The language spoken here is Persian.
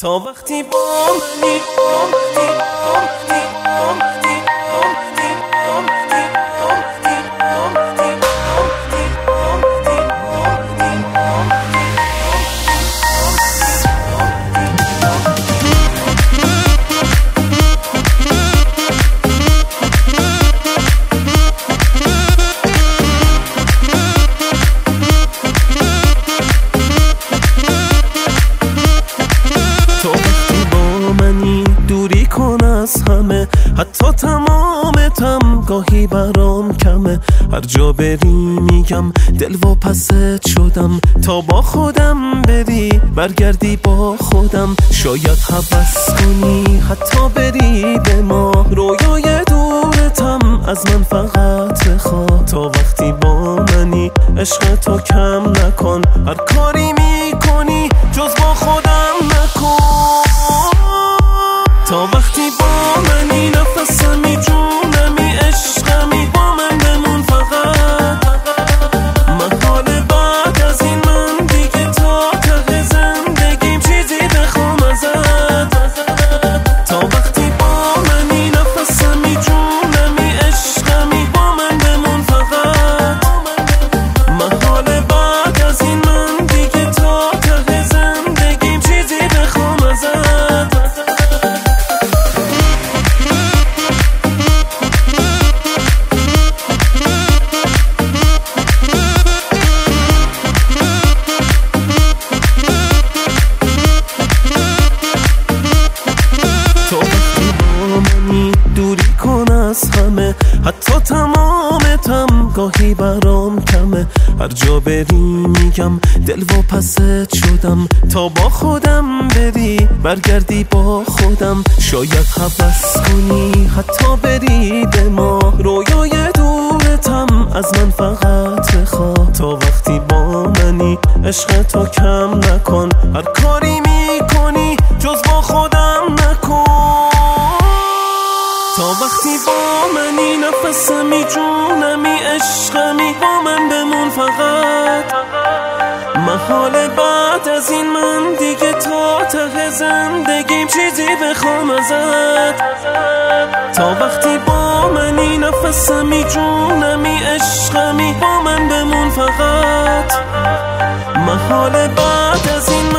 تا وقتی با منی دوری کن از همه، حتی تمامتم گاهی برام کمه. هر جا بری میگم دل و پست شدم، تا با خودم بری برگردی با خودم. شاید هوس کنی حتی بری به ما، رویای دورتم از من فقط بخواه. تا وقتی با منی عشق تو کم نکن، هر کاری میکنی جز با خودم نکن. تا وقتی با منی نفسمی جونمی عشقمی، با من بمون فقط. محال بعد از این من دیگه تا ته زندگیم چیزی بخوام ازت. تا وقتی با منی نفسمی جونمی عشقمی، با من بمون فقط. محال بعد از این من دیگه تا ته زندگیم چیزی بخوام ازت. دوری کن از همه، حتی تمامتم گاهی برام کمه. هر جا بری میگم دل و پست شدم، تا با خودم بری برگردی با خودم. شاید هوس کنی حتی بری به ما، رویای دورتم از من فقط بخواه. تا وقتی با منی عشق تو کم نکن، هر کاری میکنی جز با خودم نکن. تا وقتی با منی نفسمی جونمی عشقمی، با من بمون فقط. محال بعد از این من دیگه تا ته زندگیم چیزی بخوام ازت. تا وقتی با منی نفسمی جونمی عشقمی، با من بمون فقط. محال بعد از این